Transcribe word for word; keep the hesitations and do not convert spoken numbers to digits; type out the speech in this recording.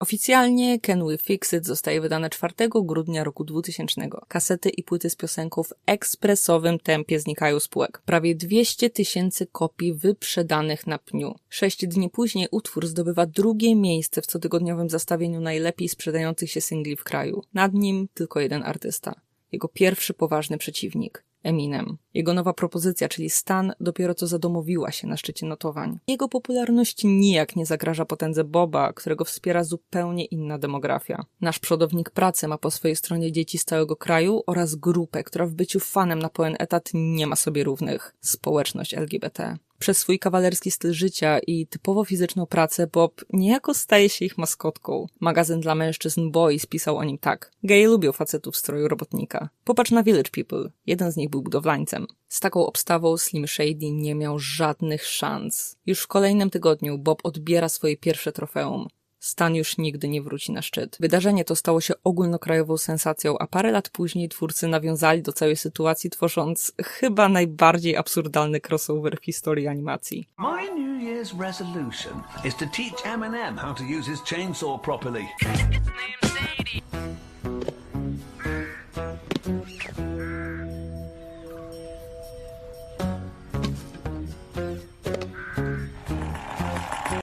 Oficjalnie Can We Fix It zostaje wydane czwartego grudnia roku dwutysięcznego. Kasety i płyty z piosenką w ekspresowym tempie znikają z półek. Prawie dwieście tysięcy kopii wyprzedanych na pniu. Sześć dni później utwór zdobywa drugie miejsce w cotygodniowym zestawieniu najlepiej sprzedających się singli w kraju. Nad nim tylko jeden artysta. Jego pierwszy poważny przeciwnik. Eminem. Jego nowa propozycja, czyli Stan, dopiero co zadomowiła się na szczycie notowań. Jego popularności nijak nie zagraża potędze Boba, którego wspiera zupełnie inna demografia. Nasz przodownik pracy ma po swojej stronie dzieci z całego kraju oraz grupę, która w byciu fanem na pełen etat nie ma sobie równych. Społeczność L G B T. Przez swój kawalerski styl życia i typowo fizyczną pracę Bob niejako staje się ich maskotką. Magazyn dla mężczyzn Boys pisał o nim tak. Geje lubią facetów w stroju robotnika. Popatrz na Village People. Jeden z nich był budowlańcem. Z taką obstawą Slim Shady nie miał żadnych szans. Już w kolejnym tygodniu Bob odbiera swoje pierwsze trofeum. Stan już nigdy nie wróci na szczyt. Wydarzenie to stało się ogólnokrajową sensacją, a parę lat później twórcy nawiązali do całej sytuacji, tworząc chyba najbardziej absurdalny crossover w historii animacji. My New Year's resolution is to teach Eminem how to use his chainsaw properly.